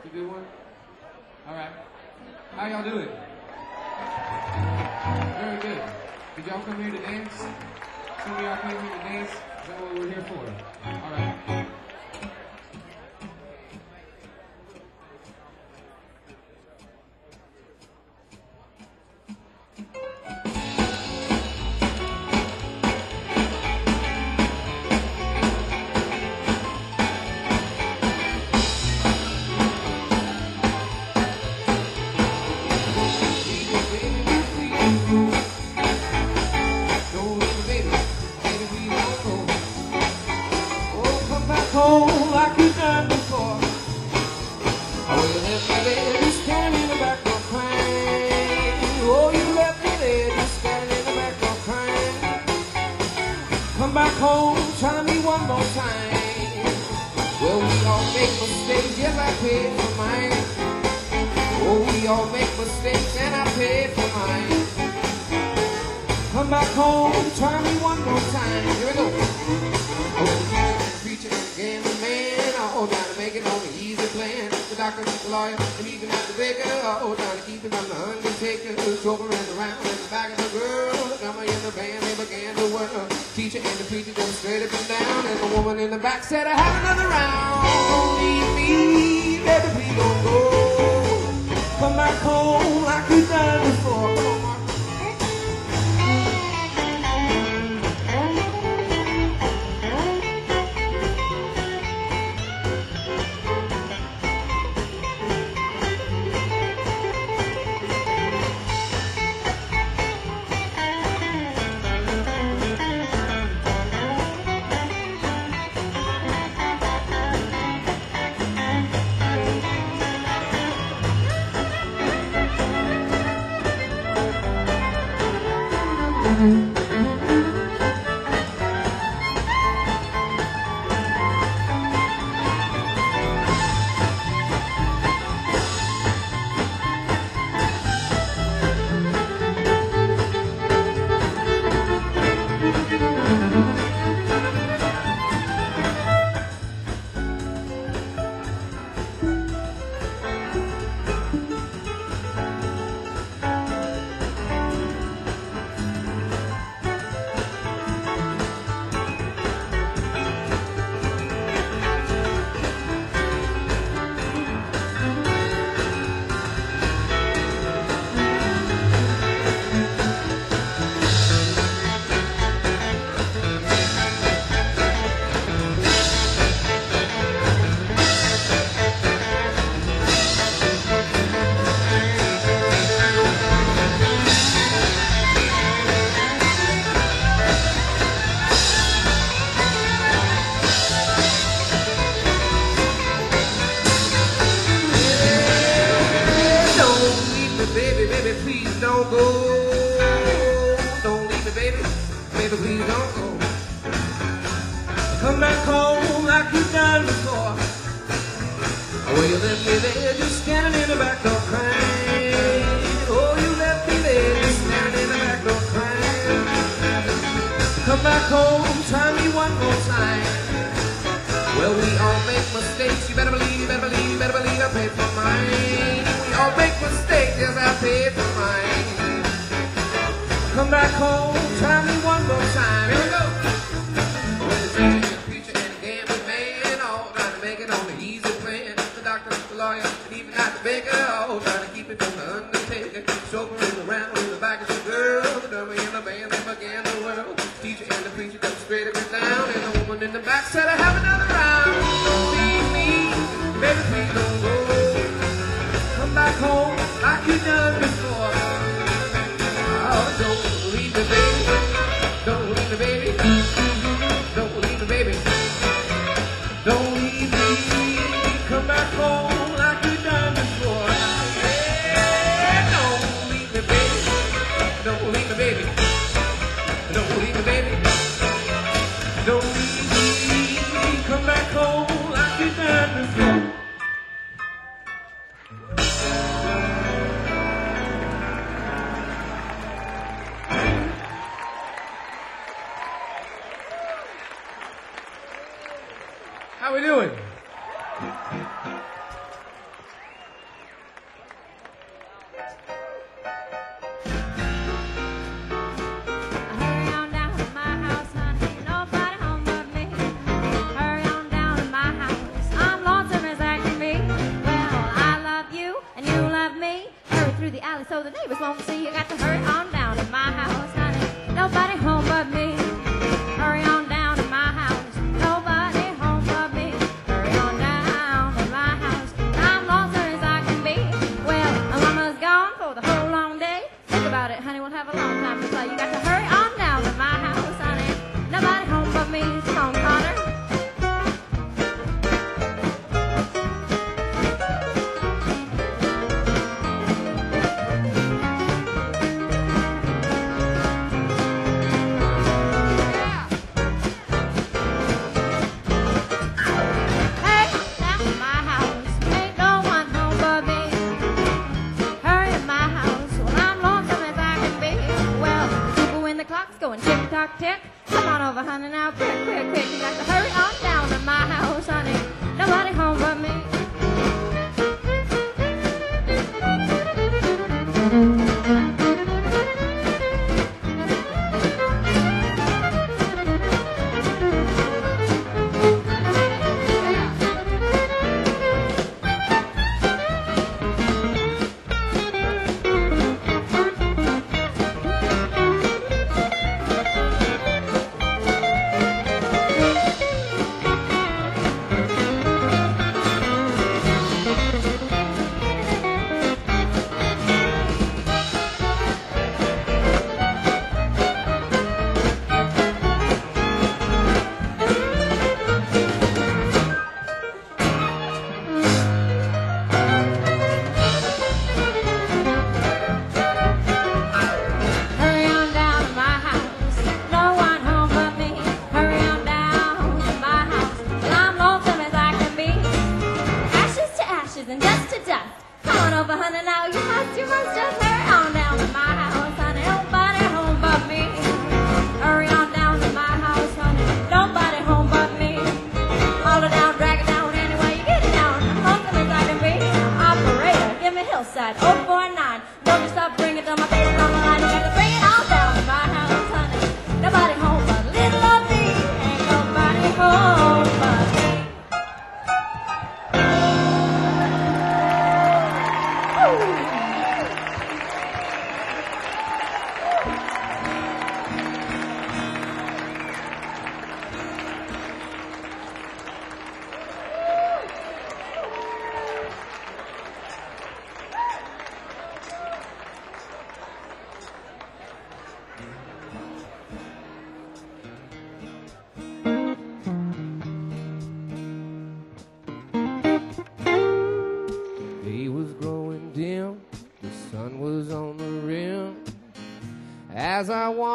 a good one? All right. How y'all doing? Very good. Did y'all come here to dance? Some of y'all came here to dance? Is that what we're here for? All right. Home like you've done before. Oh, you left me there, just standing in the back door crying. Oh, you left me there, just standing in the back door crying. Come back home, try me one more time. Well, we all make mistakes, yes, I paid for mine. Oh, we all make mistakes, and I paid for mine. Come back home, try me one more time. Here we go. Oh, preacher and gambling man, all trying to make it on the easy plan. The doctor, the lawyer, and even at the baker, all trying to keep it on the undertaker. Chauffeur and around in the back of the girl. The drummer in the band, they began to whirl. Teacher and the preacher just straight up and down. And the woman in the back said, I have another round. Don't leave me, baby, please don't go. Come back home like you've done before. Come on, Mark. Don't go, don't leave me, baby. Baby, please don't go. Come back home like you've done before. Oh, you left me there, just standing in the back door crying. Oh, you left me there, just standing in the back door crying. Come back home, try me one more time. Well, we all make mistakes. You better believe, you better believe, you better believe I paid for mine. We all make mistakes, yes, I paid for mine. Come back home, try me one more time. Here we go. Well, the preacher and the gambling man, all trying to make it on the easy plan. The doctor, the lawyer, and even not the baker, all trying to keep it from the undertaker. Chauffeuring around in the back of the girl. The drummer in the band, they began to whirl. Teacher and the preacher come straight up and down. And the woman in the back said, I have another round. Don't leave me, baby, please don't go. Come back home like you done before. Oh, don't leave me, baby. Don't leave me, baby. Don't leave me, baby. Don't leave me. Come back home like you done before. Yeah, don't leave me, baby. Don't leave me, baby. Don't leave me, baby. Don't leave me. Come back home like you done before. How we doing?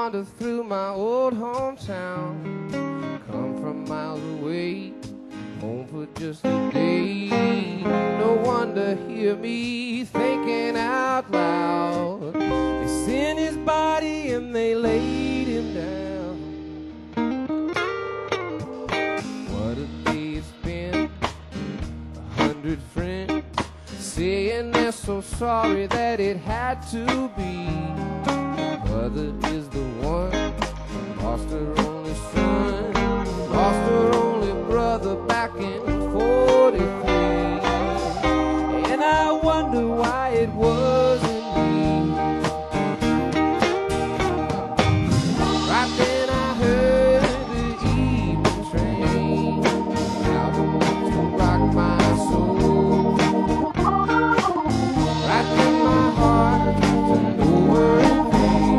wander through my old hometown. Come from miles away, home for just a day. No one to hear me thinking out loud. They sent his body and they laid him down. What a day it's been, 100 friends saying they're so sorry that it had to be. Mother is the one, lost her only son, lost her only brother back in 43. And I wonder why it wasn't me. Right then I heard the evening train, out to rock my soul. Right then my heart turned over in pain.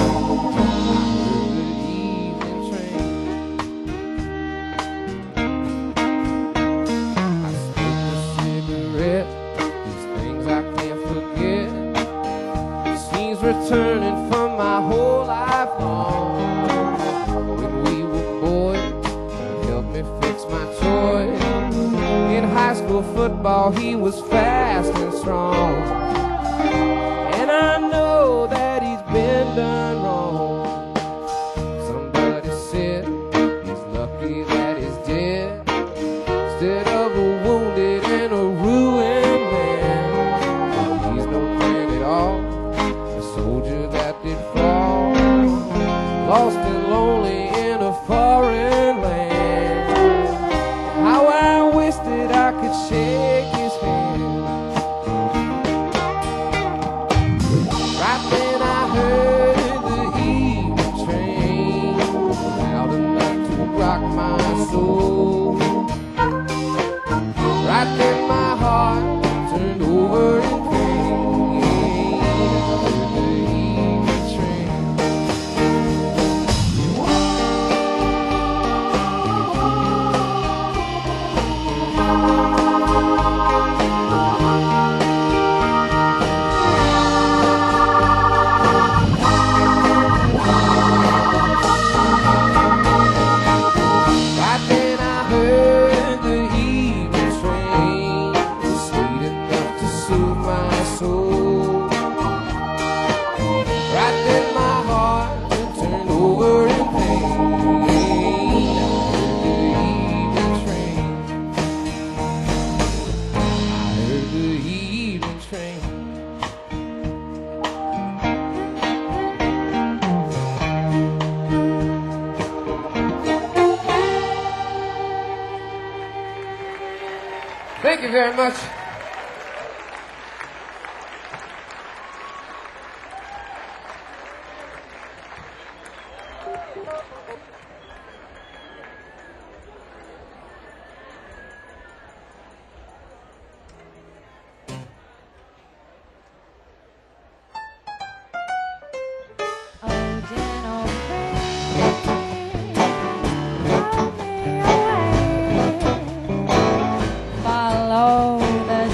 Returning from my whole life long. When we were boys, he helped me fix my toys. In high school football, he was fast and strong. And I know that he's been done wrong. Somebody said he's lucky that he's dead, instead of a wounded and a ruined man. He's no man at all, soldier that did fall, lost and lonely in a foreign land. How I wish that I could shake his hand. Right then I heard the evening train, loud enough to rock my soul. Right then my heart turned over in pain. Thank you very much. Follow the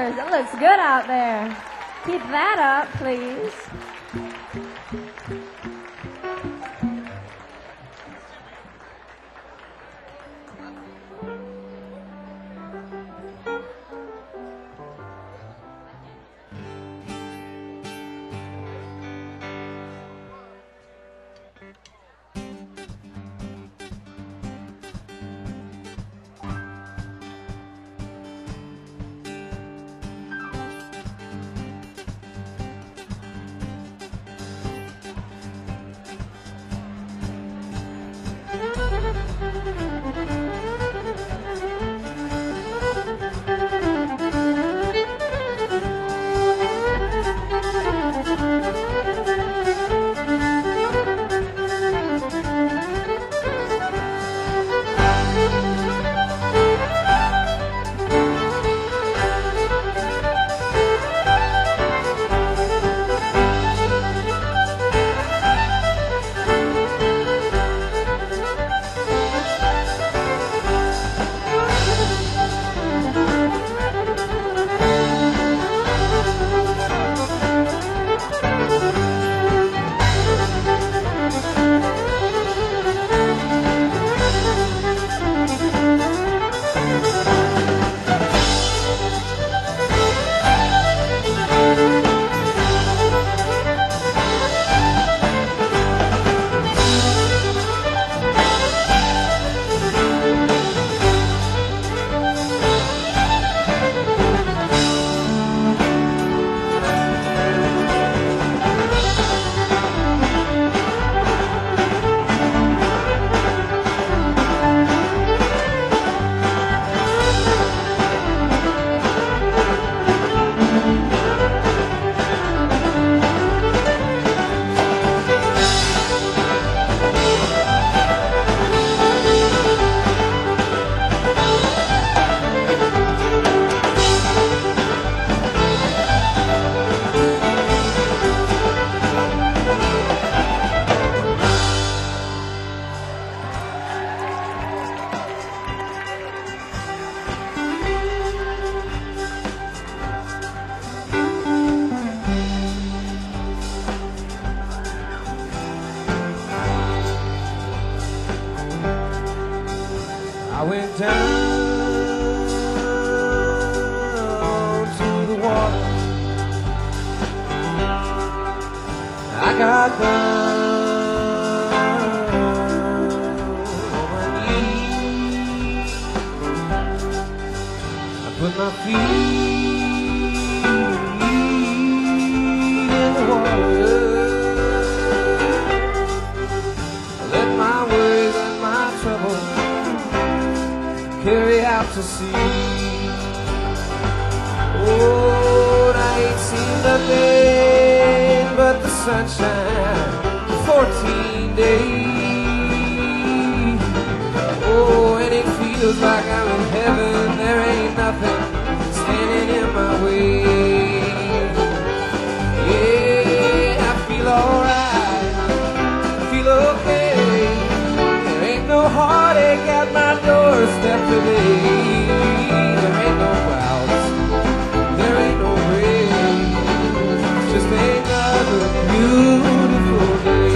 cheers. It looks good out there. Keep that up, please. I went down to the water. I got down on my knees. I put my feet in the water. I let my worries and my troubles carry out to sea. Oh, I ain't seen nothing but the sunshine for 14 days. Oh, and it feels like I'm in heaven. There ain't nothing standing in my way. Yeah, I feel alright. I feel okay. There ain't no heartache at my doorstep today. There ain't no clouds, there ain't no rain. It's just another beautiful day.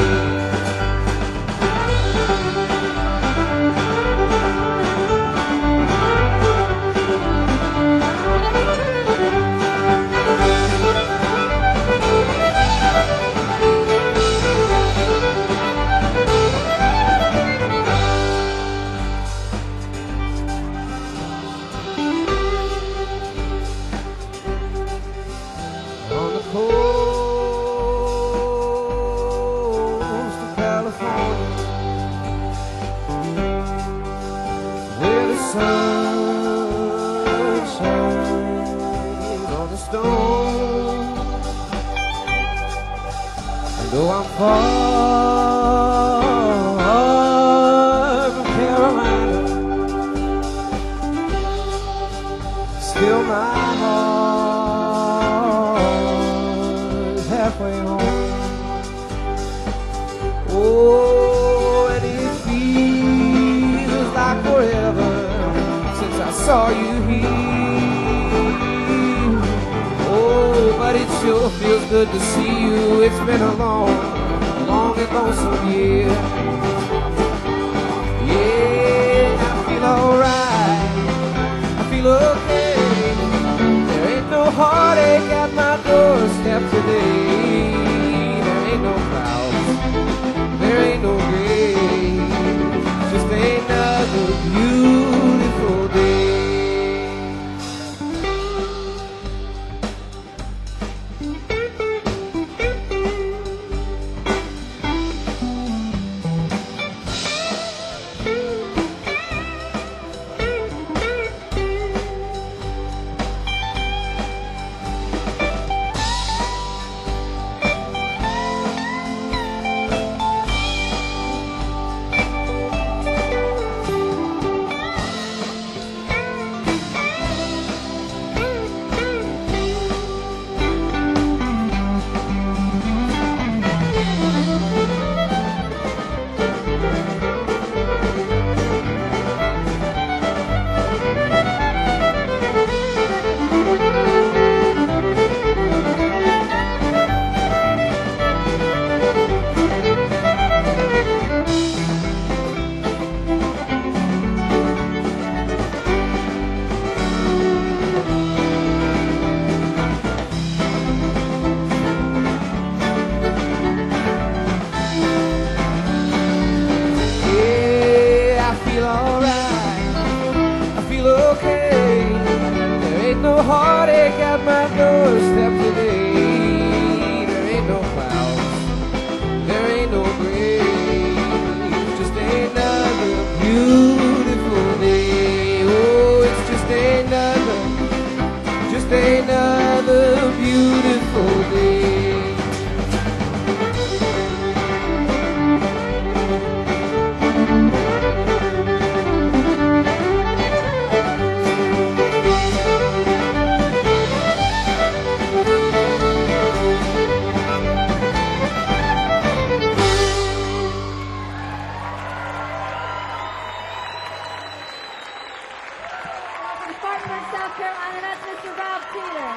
On the coast of California, where the sun shines on the stone. And though I'm far from Carolina, still my heart is halfway home. Oh, and it feels like forever since I saw you here. it sure feels good to see you. It's been a long, long and lonesome year. Yeah, I feel alright, I feel okay. There ain't no heartache at my doorstep today. There ain't no clouds, there ain't no gray, just another beautiful day. No heartache at my doorstep today. There ain't no clouds, there ain't no gray, just another beautiful day. Oh, it's just another beautiful day. Spartanburg, South Carolina, that's Mr. Rob Peter.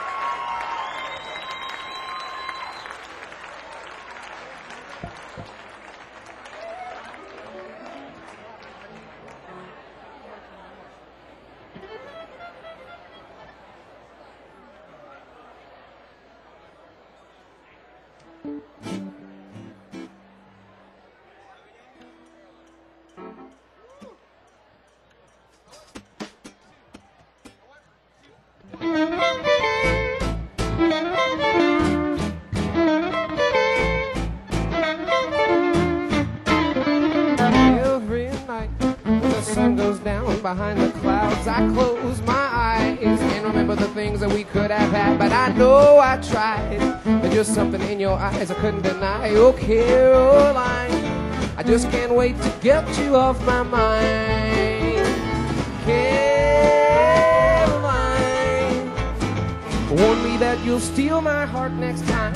Every night when the sun goes down behind the clouds, I close my eyes and remember the things that we could have had. But I know I tried. There's just something in your eyes I couldn't deny. Oh, Caroline, I just can't wait to get you off my mind. Caroline, warn me that you'll steal my heart next time.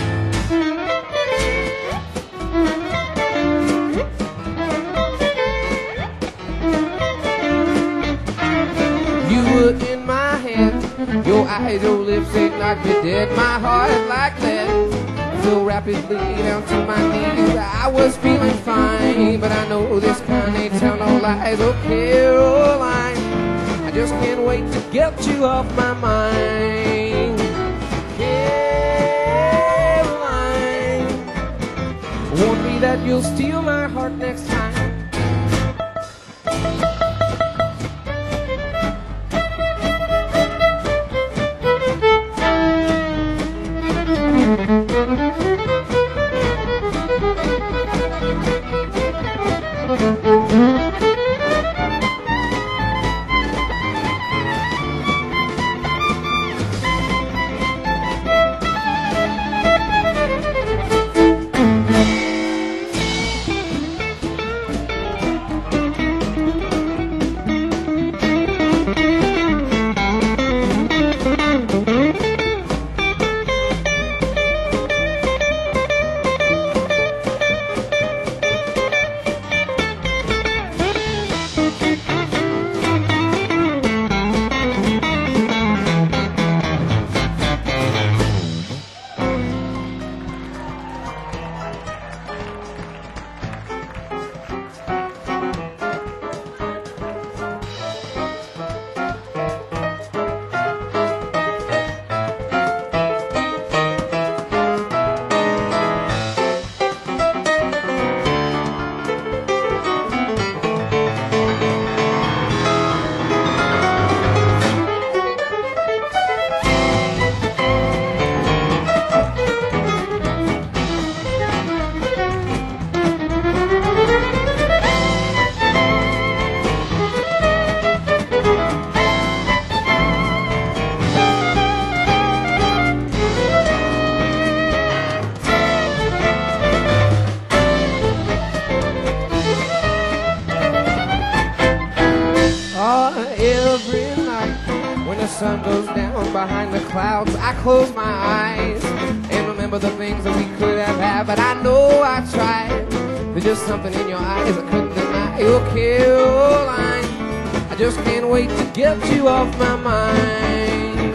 You were in my head, your eyes, your lips, they knocked me dead. My heart like lead, flew rapidly down to my knees. I was feeling fine, but I know this kind ain't tell no lies. Oh, Caroline, I just can't wait to get you off my mind. Caroline, warn me that you'll steal my heart next time. sun goes down behind the clouds, I close my eyes and remember the things that we could have had. But I know I tried. There's just something in your eyes I couldn't deny. Oh, Caroline, I just can't wait to get you off my mind.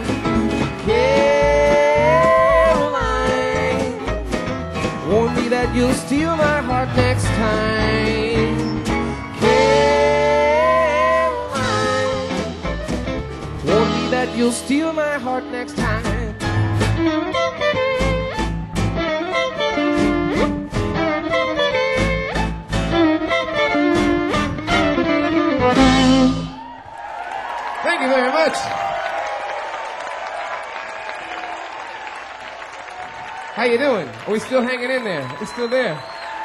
Caroline, warn me that you'll steal my heart next time. Warn me that you'll steal my heart next time. Thank you very much. How you doing? Are we still hanging in there? Are we still there?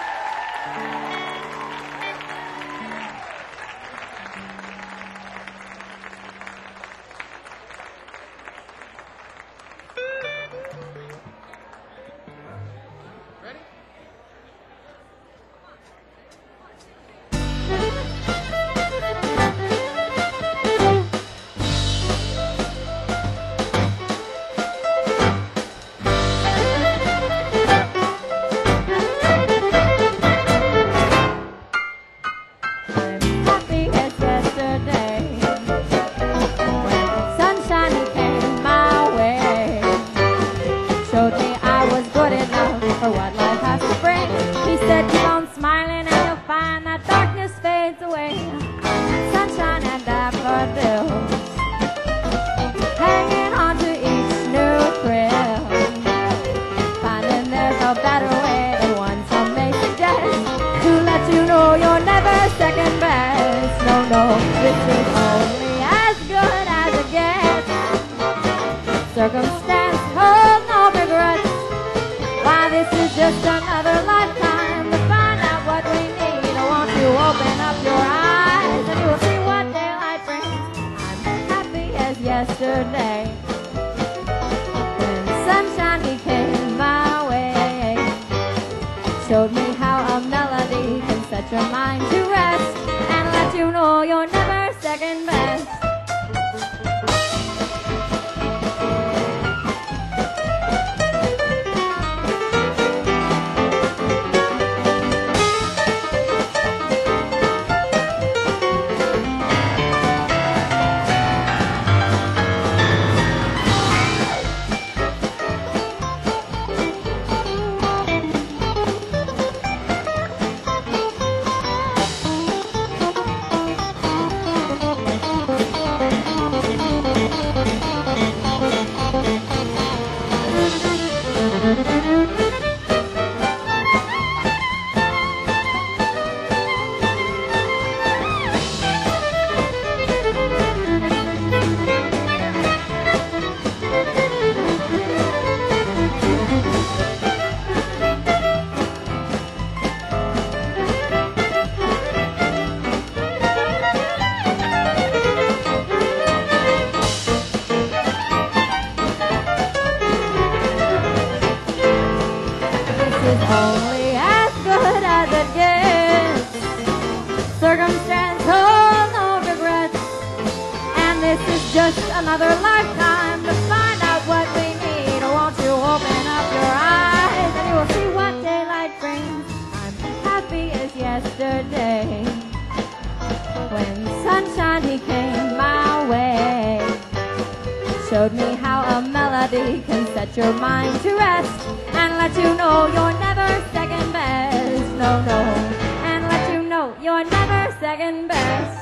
Circumstance, hold no regrets. Why, this is just another lifetime to find out what we need. I want you to open up your eyes and you will see what daylight brings. I'm happy as yesterday when sunshine became my way. Showed me how a melody can set your mind to rest and let you know you're never second best. Only as good as it gets. Circumstance, hold no regrets. And this is just another lifetime to find out what we need. Won't you open up your eyes and you will see what daylight brings. I'm happy as yesterday when sunshine became my way. Showed me how a melody can set your mind to rest and let you know you're never second best. No, no. And let you know you're never second best.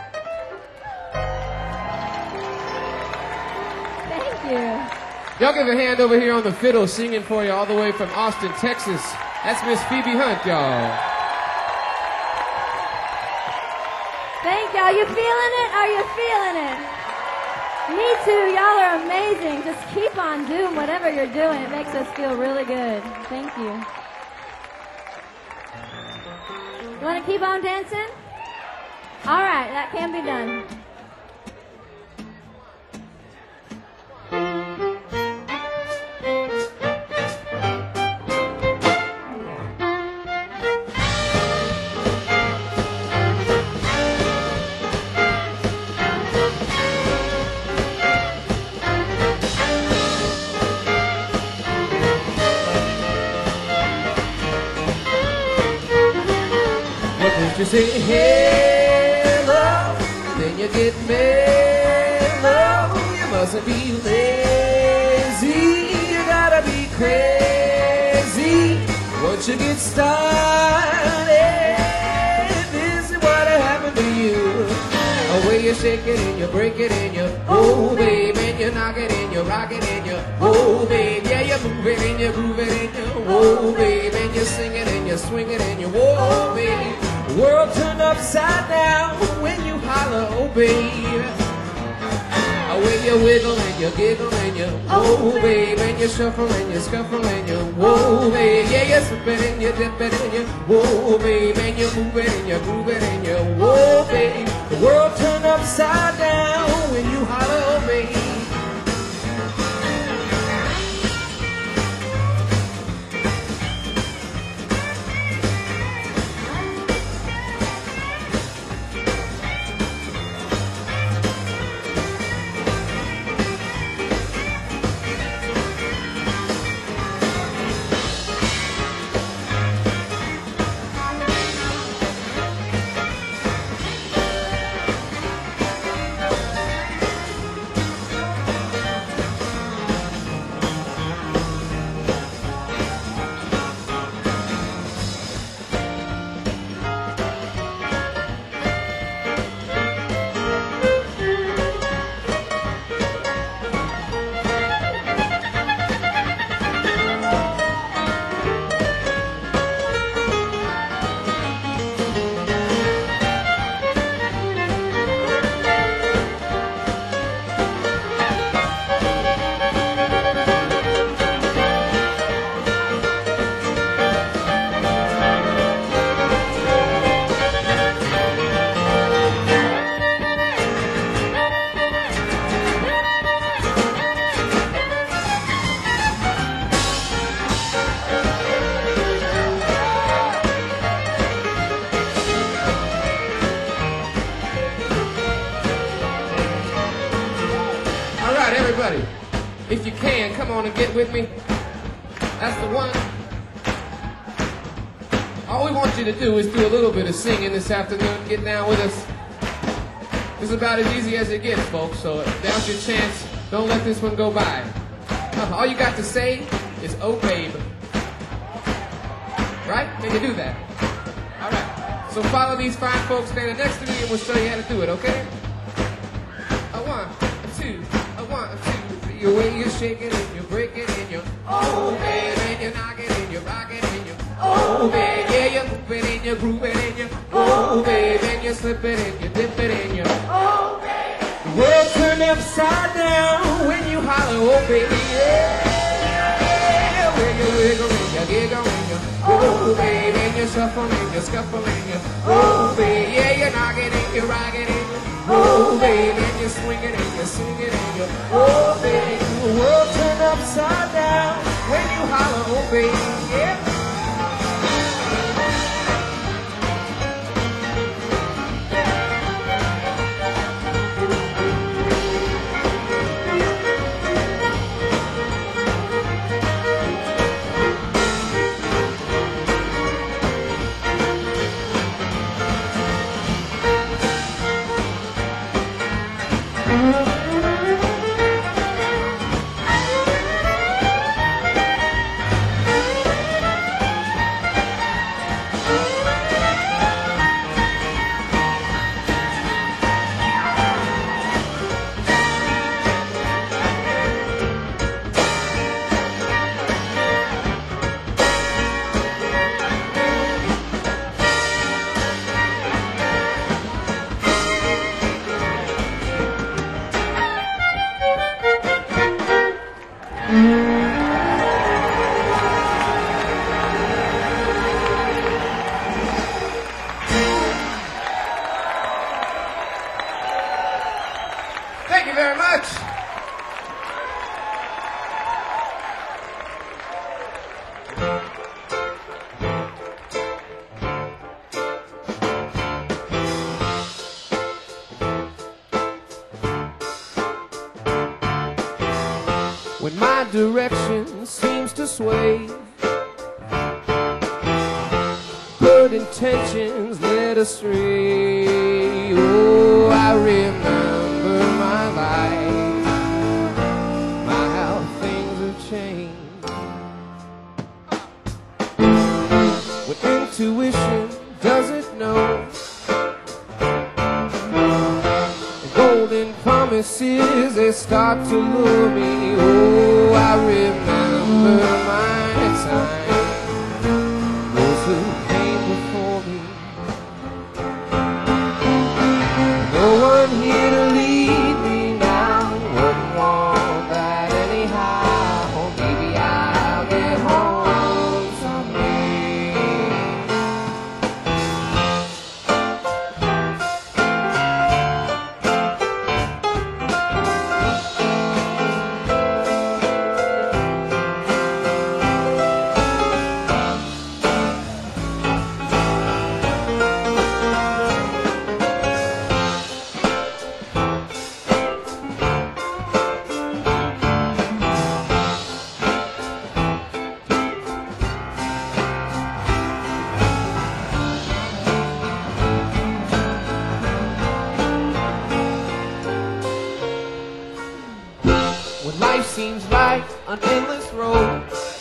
Thank you. Y'all give a hand over here on the fiddle, singing for you all the way from Austin, Texas. That's Miss Phoebe Hunt, y'all. Thank y'all. You feeling it? Are you feeling it? Me too. Y'all are amazing. Just keep on doing whatever you're doing. It makes us feel really good. Thank you. You want to keep on dancing? All right, that can be done. you say hello, then you get mellow. You mustn't be lazy, you gotta be crazy. Once you get started, this is what happened to you. The way you shake it and you break it and you oh babe, and you knock it and you rock it and you oh babe, yeah, you move it and you groove it and you oh babe, and you sing it and you swing it and you oh babe. The world turned upside down when you holler oh babe. When you wiggle and you giggle and you oh babe, and you shuffle and you scuffle and you whoa babe, yeah, you slip it and you dip it and you whoa babe, and you move it and you groove it and you whoa babe. The world turned upside down when you holler oh babe. Everybody, if you can, come on and get with me. That's the one. All we want you to do is do a little bit of singing this afternoon. Get down with us. It's about as easy as it gets, folks, so now's your chance. Don't let this one go by. All you got to say is, oh, babe. Right? Can you do that? All right. So follow these fine folks standing next to me, and we'll show you how to do it, okay? A one, a two, a one, a two. The way you shake it and you break it and you oh babe, and you knock it and you rock it and you oh babe, yeah, you move it and you groove it and you oh babe, and you slip it and you dip it and you oh babe. The world turned upside down when you holler oh baby, yeah. When you wiggle and you giggle and you oh babe, and you shuffle and you scuffle and you oh babe, yeah, you knock it and you rock it and you oh babe, and you swing it and you sing it and you oh babe. The world turned upside down when you holler oh babe, yeah. Thank you very much. When my direction seems to sway, put intentions led astray. Oh, I remember my life, my how things have changed. When intuition doesn't know, and golden promises they start to lure me. Oh, I remember my time, those who came before me. No one here to lead me now, wouldn't want that anyhow. Maybe I'll get home someday. When life seems like an endless road,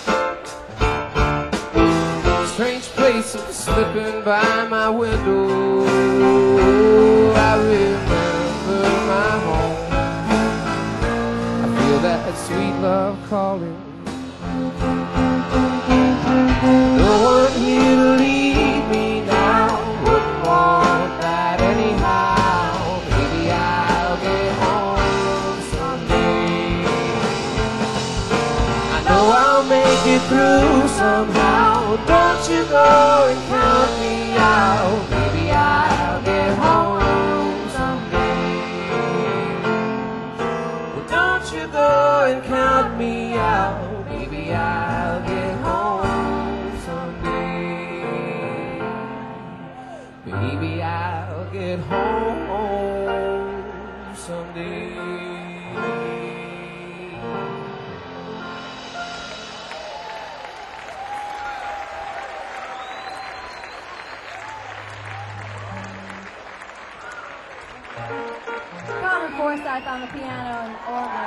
strange places slipping by my window. I remember my home, I feel that sweet love calling. No one here to lead me now, wouldn't want that anyhow. Maybe I'll get home someday. I know I'll make it through somehow. Don't you go and count me out. Maybe I'll get home someday. Well, don't you go and count me out. Maybe I'll get home someday. Maybe I'll get home someday. Connor Forsyth on the piano and organ.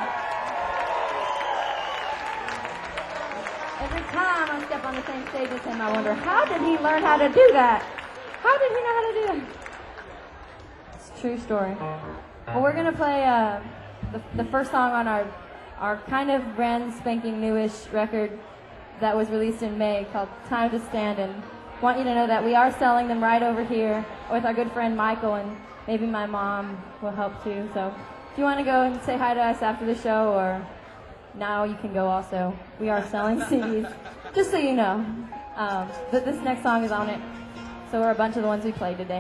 Every time I step on the same stage as him, I wonder, how did he learn how to do that? How did he know how to do it? It's a true story. Well, we're going to play the first song on our kind of brand spanking newish record that was released in May called Time to Stand. And want you to know that we are selling them right over here with our good friend Michael, and maybe my mom will help too. So if you want to go and say hi to us after the show, or now you can go also. We are selling CDs, just so you know. But this next song is on it. So are a bunch of the ones we played today.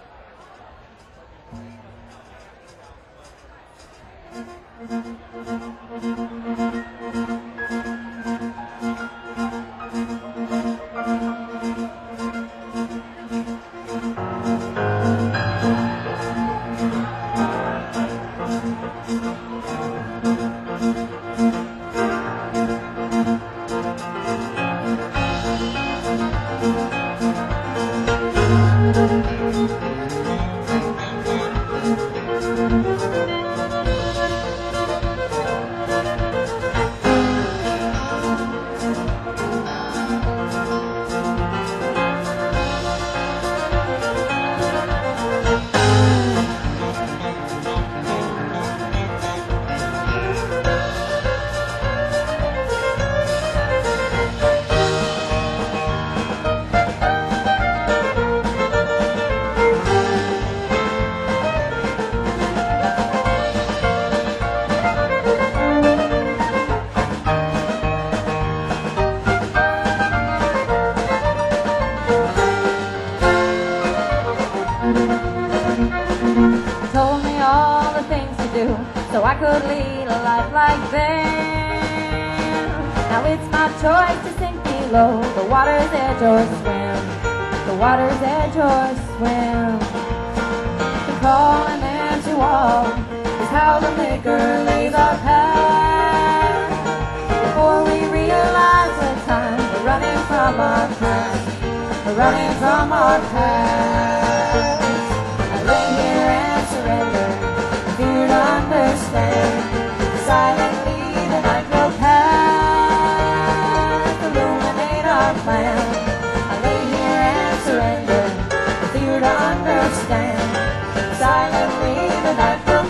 Told me all the things to do so I could lead a life like them. Now it's my choice to sink below the water's edge or swim, the water's edge or swim. To crawl and then to walk is how the Maker lays our path. Before we realize the time we're running from our past, we're running from our past. I lay here and surrender, fear to understand. Silently the night will pass, illuminate our plan. I lay here and surrender, fear to understand. Silently the night will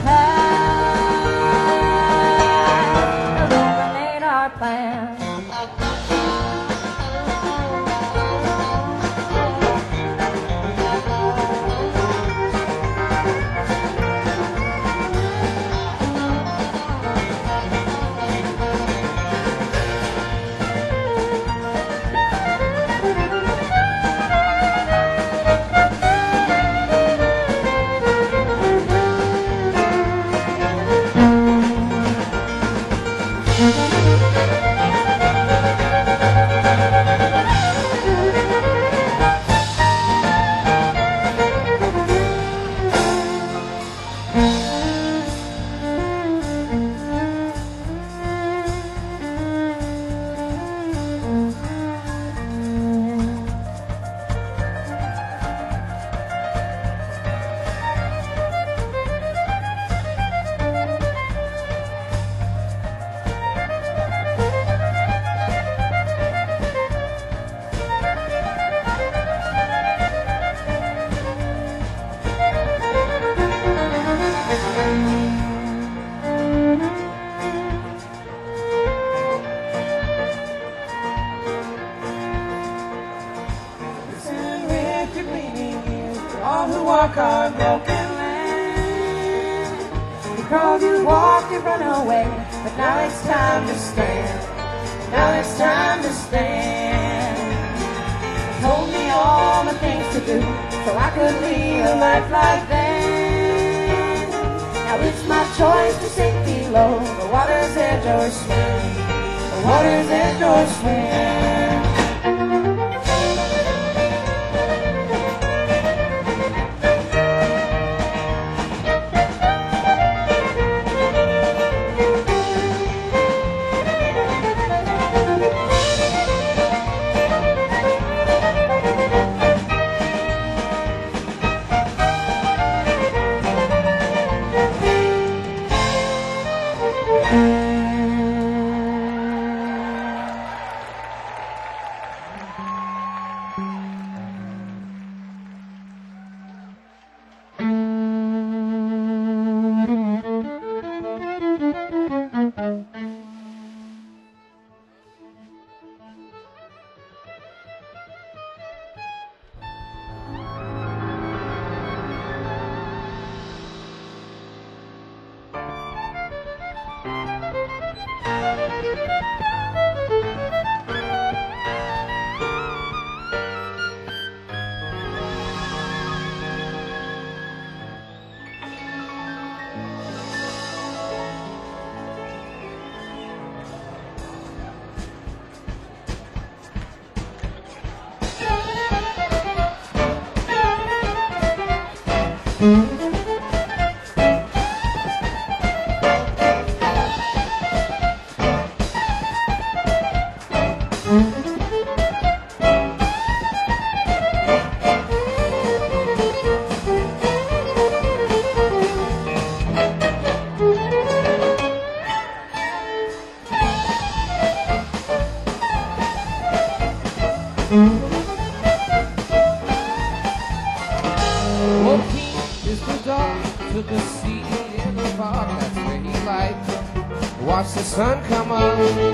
pass, illuminate our plan. All who walk our broken land. You crawled, you walked, you run away, but now it's time to stand. Now it's time to stand. You told me all the things to do, so I could lead a life like that. Now it's my choice to sink below the water's edge or swim. The water's edge or swim. Well, Pete is the dog, took a seat in the park, that's where he liked to watch the sun come up.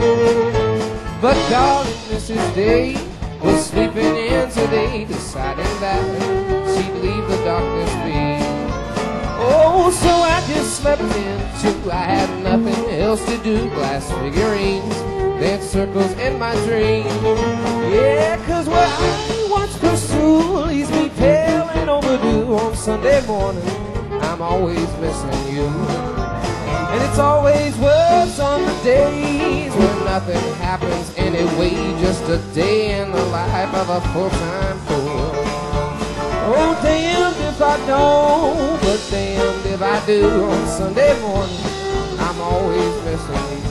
But darling, Mrs. Day was sleeping in today, deciding that she'd leave the darkness be. Oh, so I just slept in too, I had nothing else to do, glass figurines, dance circles in my dreams. Yeah, 'cause what I once pursued leaves me pale and overdue. On Sunday morning, I'm always missing you. And it's always worse on the days when nothing happens anyway, just a day in the life of a full-time fool. Oh, damned if I don't, but damned if I do. On Sunday morning, I'm always missing you.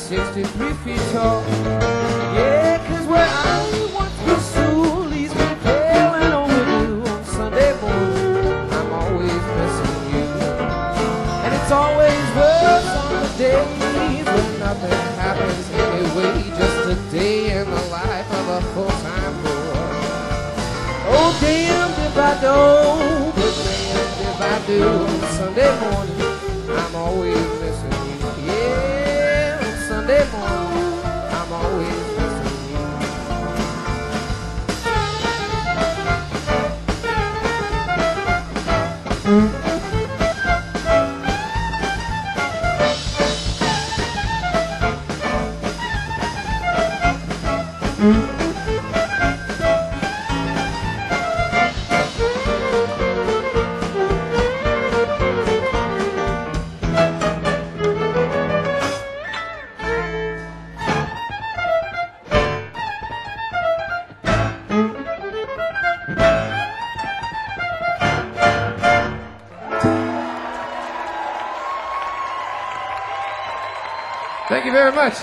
63 feet tall. Yeah, 'cause where I once was Sue leaves me pale and overdue. On Sunday morning, I'm always missing you. And it's always worse on the days when nothing happens anyway. Just a day in the life of a full-time boy. Oh, damned if I don't, but damned if I do. On Sunday morning, I'm always missing you. Yeah, on Sunday morning, I'm always missing you. Thank you very much.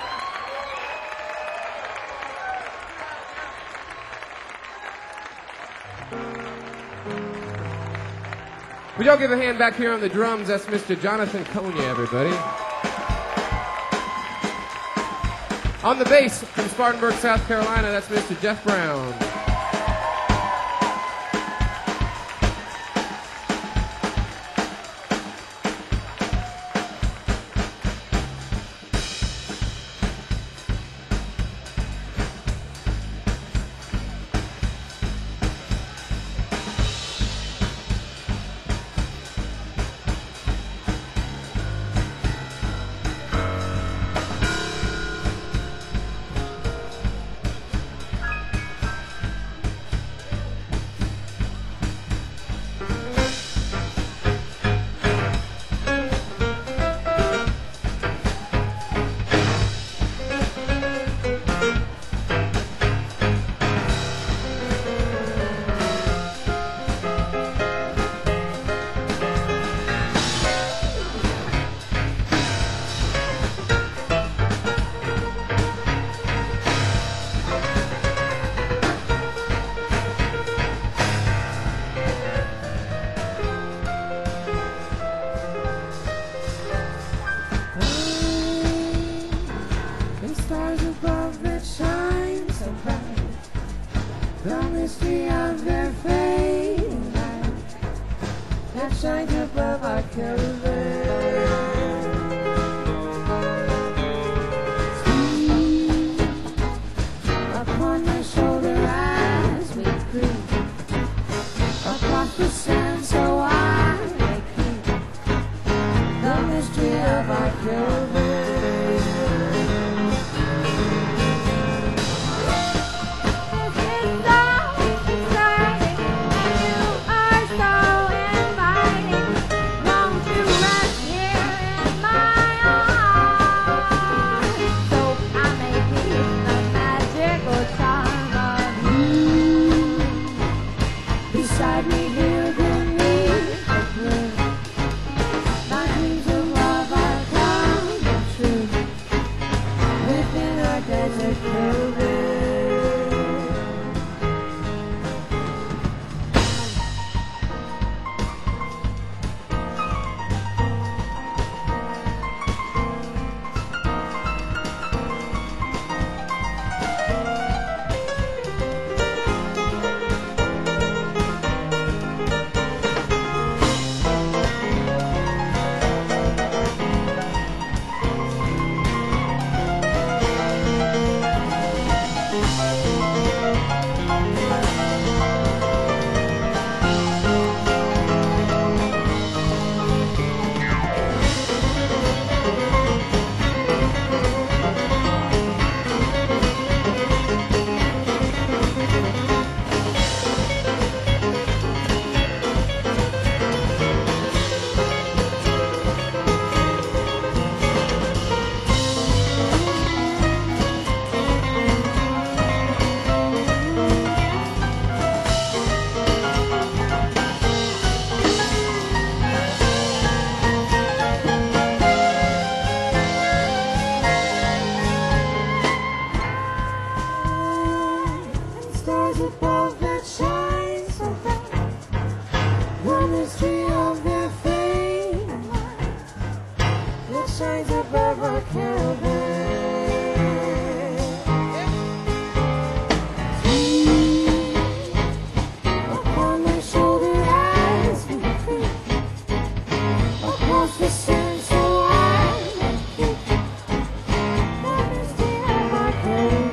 Would y'all give a hand back here on the drums? That's Mr. Jonathan Konya, everybody. On the bass from Spartanburg, South Carolina, that's Mr. Jeff Brown. Stars above that shine so bright, the mystery of their fading light that shines above our caravan. Sweet upon my shoulder as we creep across the sand, so I may keep the mystery of our caravan. You are so inviting. Won't you ever could be. Upon my shoulder as we creep across the sand so wide and deep, honesty of my cold.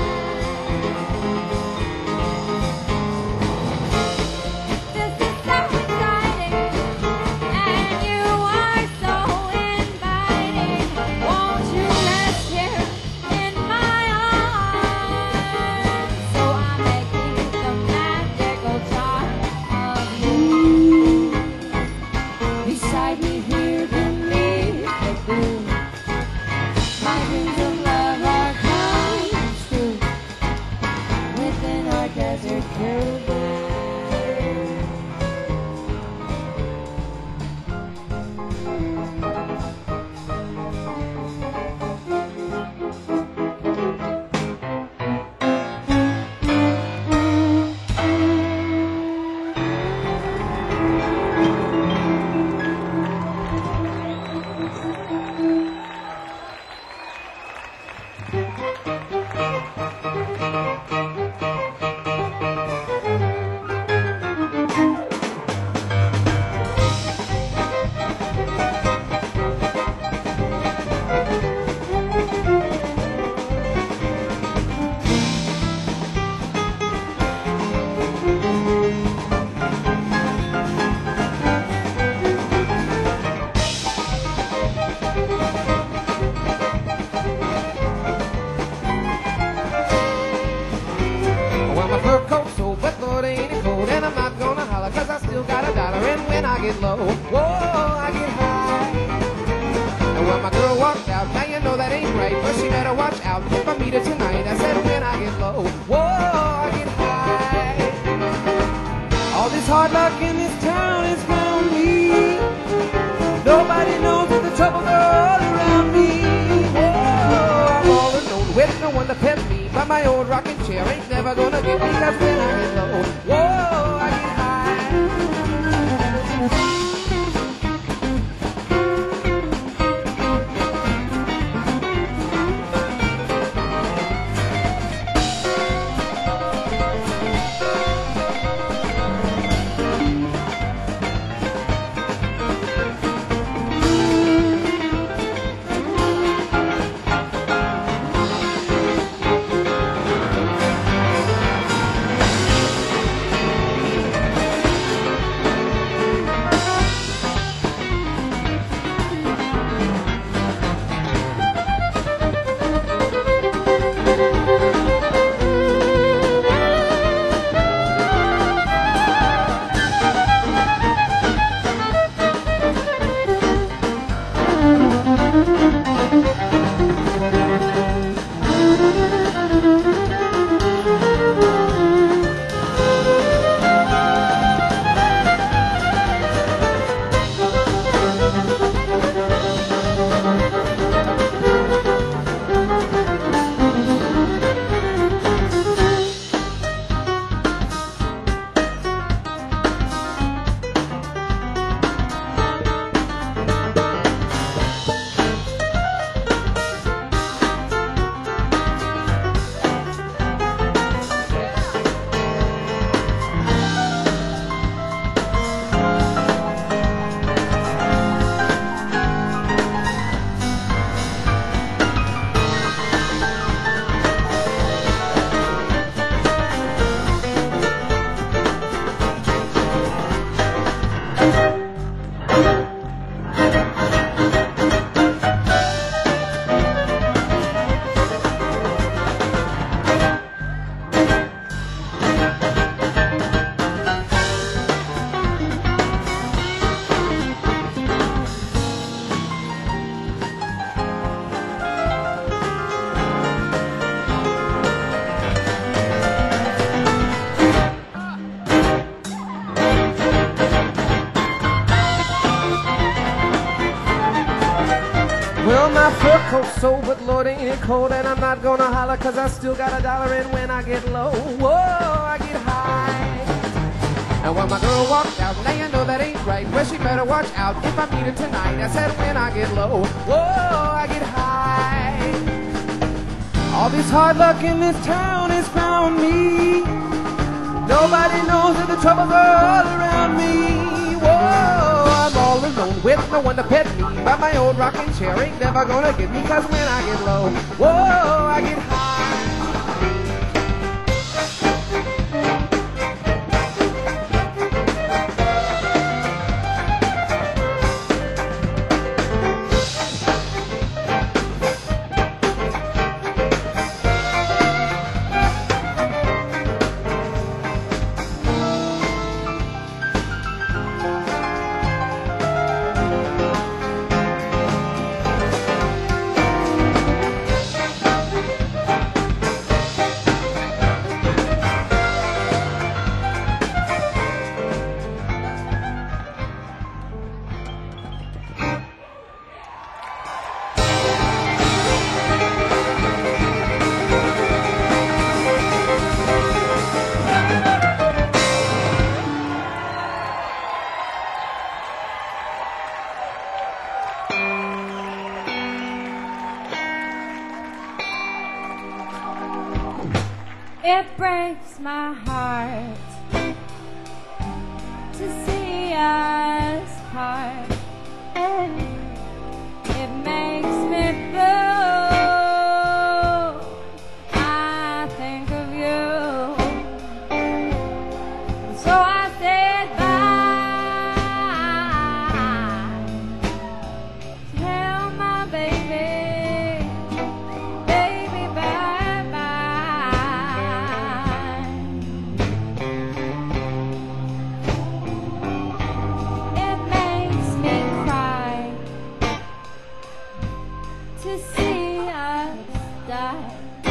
This is so exciting, and you are so inviting. Won't you rest here in my arms? So I'm making the magical charm of you beside me here beneath the blue. My dreams of love are coming true within our desert Caribou. Well, my fur coat's so wet, Lord, ain't it cold? And I'm not gonna holler, cause I still got $1. And when I get low, whoa, I get high. And when my girl walked out, now you know that ain't right, but she better watch out if I meet her tonight. I said when I get low, whoa, I get high. All this hard luck in this town is found me. Nobody knows that the troubles are all around me. Whoa, I'm all alone with no one to pet me, but my old rocking chair ain't never gonna get me. Cause when I get low, whoa, I get high. Well, my fur coat's so, but Lord, ain't it cold? And I'm not gonna holler, cause I still got $1, and when I get low, whoa, I get high. And when my girl walked out, now you know that ain't right. Well, she better watch out if I meet her tonight. I said when I get low, whoa, I get high. All this hard luck in this town has found me. Nobody knows that the troubles are all around me. Whoa, I'm all alone with no one to pet me. But my old rocking chair ain't never gonna get me. Cause when I get low, whoa, I get high. It breaks my heart to see us part. It makes me blue. I think of you. So I said bye. Tell my baby, baby, bye bye. It makes me cry to see us die.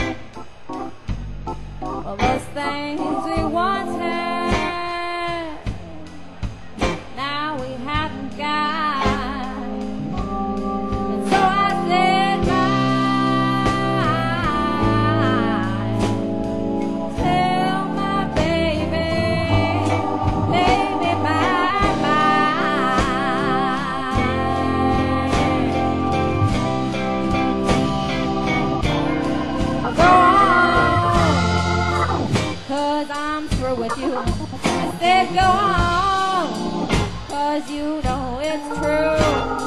All those things we once had, now we haven't got. And so I said bye. Tell my baby, baby, bye bye. I'll go on, 'cause I'm through with you. I said go on, 'cause you know it's true.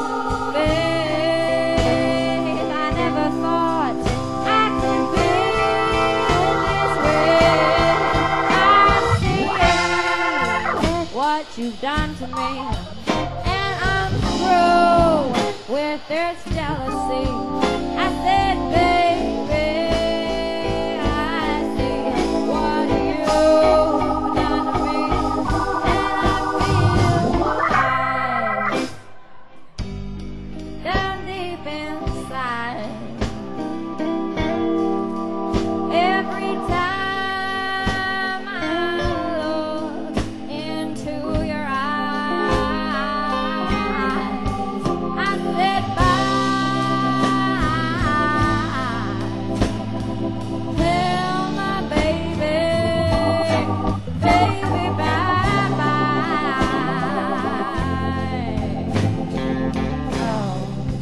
Babe, I never thought I could be this way. I see what you've done to me, and I'm through with this jealousy. I said, baby, I see what you've done to me, and I feel alive down deep inside. Every time I look into your eyes, I said bye. Tell my baby, baby, bye bye. Oh.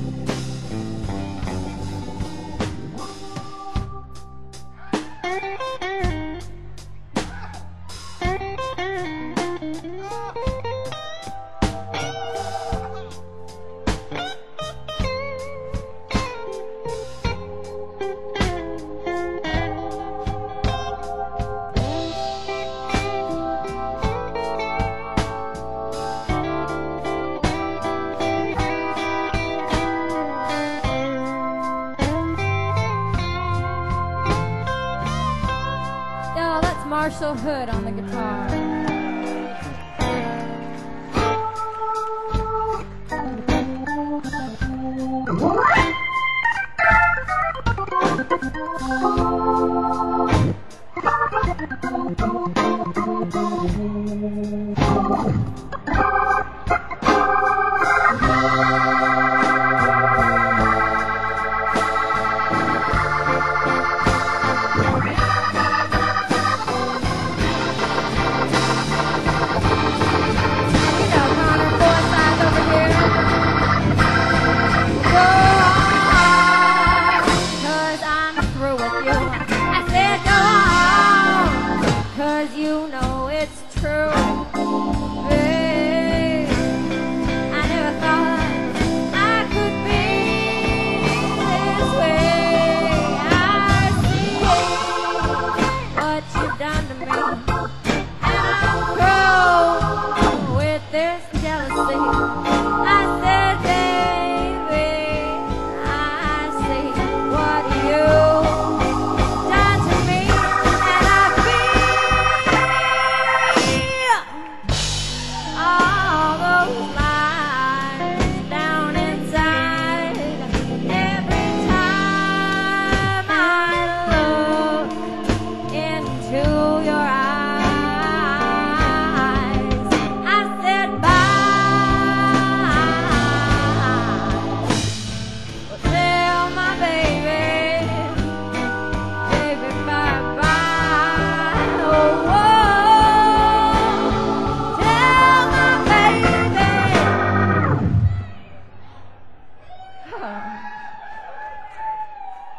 Now that's Marshall Hood on the guitar.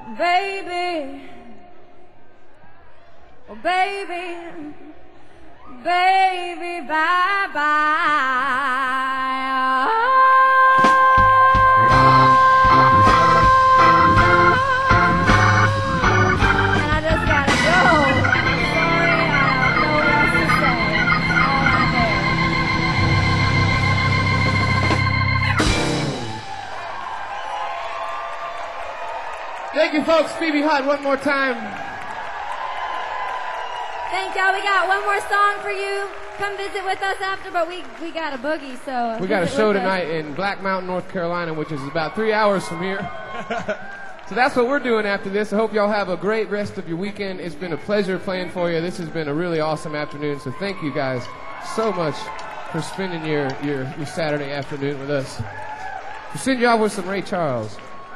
baby, oh baby, baby, bye-bye. And I just gotta go. Sorry, I have nowhere else to say. All I dare. Thank you, folks. Phoebe Hutt, one more time. Thank y'all. We got one more song for you. Come visit with us after, but we got a boogie, so We got a visit show with us. tonight in Black Mountain, North Carolina, which is about 3 hours from here. So that's what we're doing after this. I hope y'all have a great rest of your weekend. It's been a pleasure playing for you. This has been a really awesome afternoon, so thank you guys so much for spending your Saturday afternoon with us. We'll send you off with some Ray Charles.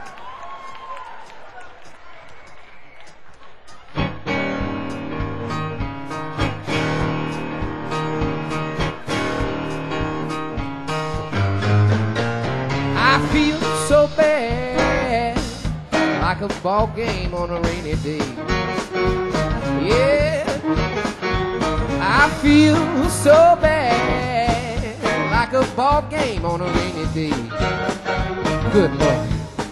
I feel so bad, like a ball game on a rainy day. Yeah, I feel so bad, like a ball game on a rainy day. Good Lord.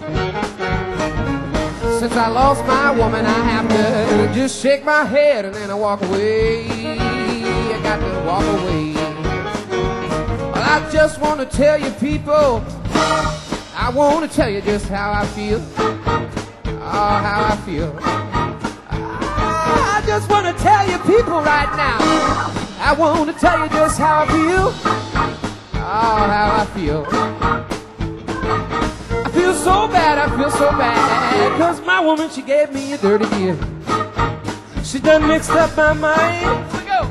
Since I lost my woman, I have to just shake my head and then I walk away. I got to walk away. Well, I just want to tell you people, I want to tell you just how I feel. Oh, how I feel. I just want to tell you people right now. I want to tell you just how I feel. Oh, how I feel. I feel so bad, I feel so bad. Cause my woman, she gave me a dirty deal. She done mixed up my mind. Here we go.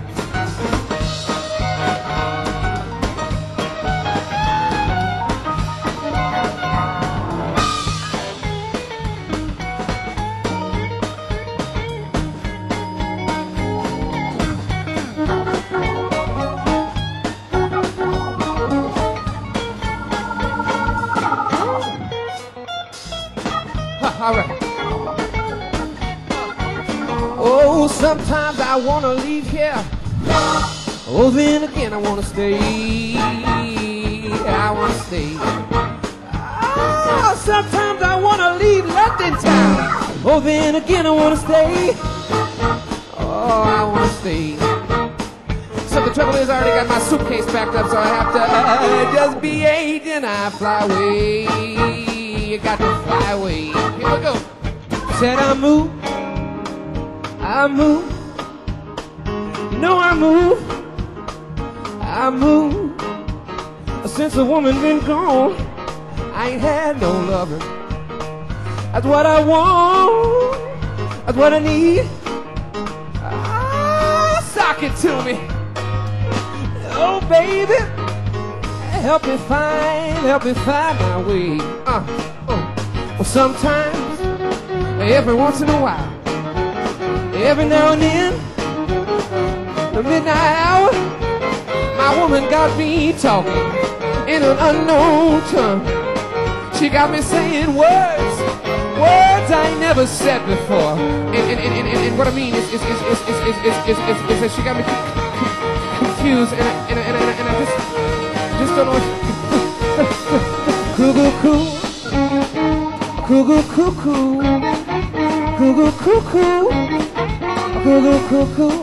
All right. Oh, sometimes I want to leave here. Oh, then again I want to stay. I want to stay. Oh, sometimes I want to leave London town. Oh, then again I want to stay. Oh, I want to stay. So the trouble is I already got my suitcase packed up, so I have to just be and I fly away. You got to fly away. Here we go. Said I move. I move. You know I move. I move. Since a woman been gone, I ain't had no lover. That's what I want. That's what I need. Ah, sock it to me. Oh, baby. Help me find my way. Well, sometimes, every once in a while, every now and then, the midnight hour, my woman got me talking in an unknown tongue. She got me saying words I ain't never said before. And what I mean is that she got me confused, and I just don't know what. Cuckoo, cuckoo, cuckoo, cuckoo, cuckoo, cuckoo, cuckoo.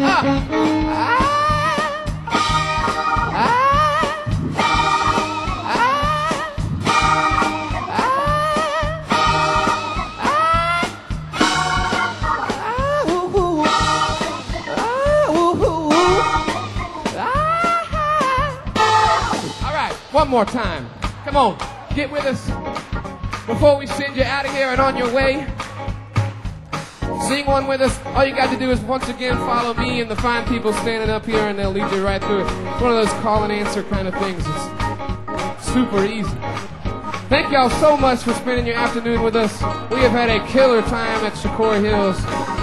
All right, one more time. Come on, get with us before we send you out of here and on your way. Sing one with us. All you got to do is once again follow me and the fine people standing up here, and they'll lead you right through it. It's one of those call and answer kind of things. It's super easy. Thank y'all so much for spending your afternoon with us. We have had a killer time at Shakur Hills.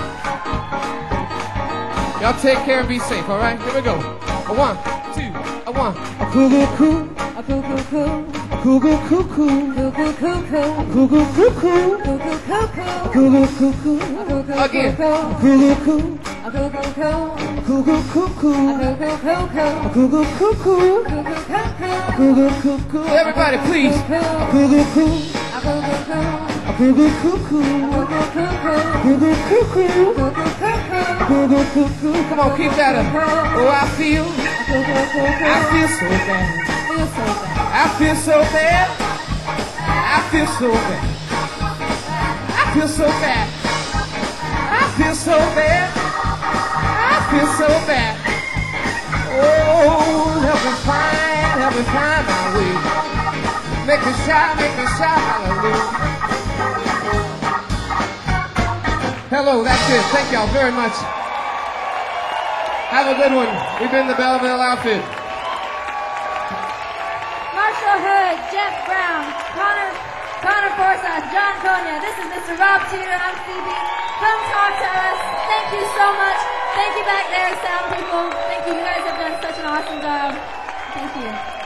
Y'all take care and be safe, all right? Here we go. A 1, 2, a 1. A coo, coo, coo. A coo, coo, coo. Cuckoo, cuckoo. Cuckoo, cuckoo. Cuckoo, cuckoo. Cuckoo, cuckoo. Cuckoo, cuckoo. Again. Cuckoo, cuckoo. Cuckoo, cuckoo. Cuckoo, cuckoo. Cuckoo, cuckoo. Cuckoo, cuckoo. Cuckoo, cuckoo. Cuckoo, cuckoo. Everybody, please. Cuckoo, cuckoo. Cuckoo, cuckoo. Cuckoo, cuckoo. Cuckoo, cuckoo. Come on, keep that up. Oh, I feel so bad. I feel so bad. I feel so bad. I feel so bad. I feel so bad. I feel so bad. Oh, help me find my way. Make me shout, hallelujah. Hello, that's it. Thank y'all very much. Have a good one. We've been the Belleville Outfit. Marshall Hood, Jeff Brown, Connor Forsyth, John Konya. This is Mr. Rob Teeter. I'm Phoebe. Come talk to us. Thank you so much. Thank you back there, sound people. Thank you. You guys have done such an awesome job. Thank you.